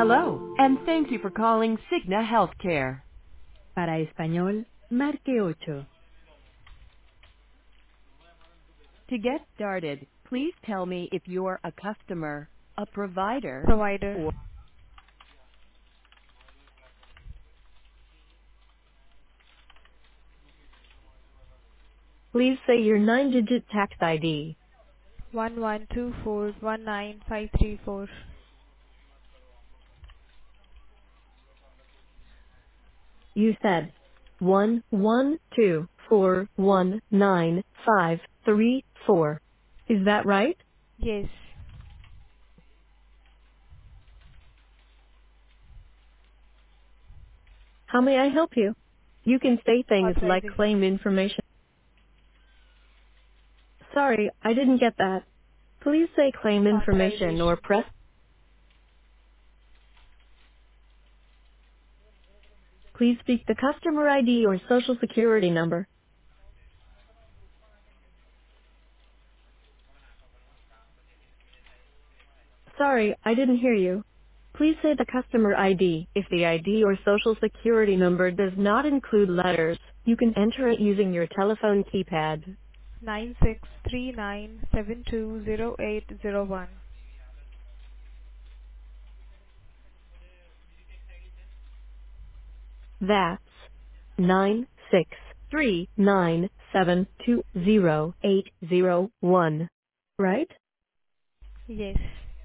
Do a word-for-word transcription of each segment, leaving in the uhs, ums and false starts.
Hello, and thank you for calling Cigna Healthcare. Para español, marque ocho. To get started, please tell me if you're a customer, a provider, Provider. or please say your nine-digit tax I D. One one two four one nine five three four. You said one one two four one nine five three four. Is that right? Yes. How may I help you? You can say things like Authorization. claim information. Sorry, I didn't get that. Please say claim information or Authorization. press. Please speak the customer I D or social security number. Sorry, I didn't hear you. Please say the customer I D. If the I D or social security number does not include letters, you can enter it using your telephone keypad. Nine six three nine seven two zero eight zero one. That's nine six three nine seven two zero eight zero one. Right? Yes.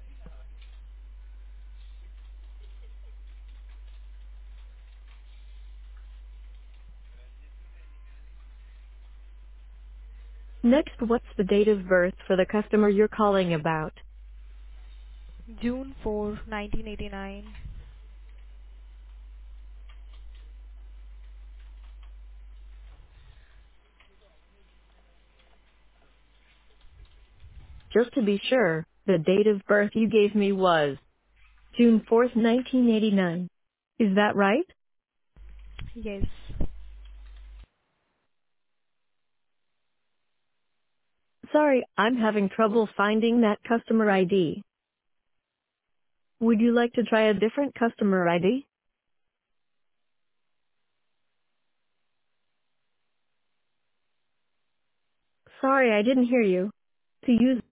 Next, what's the date of birth for the customer you're calling about? June fourth, nineteen eighty nine. Just to be sure, the date of birth you gave me was June fourth, nineteen eighty-nine. Is that right? Yes. Sorry, I'm having trouble finding that customer I D. Would you like to try a different customer I D? Sorry, I didn't hear you. To use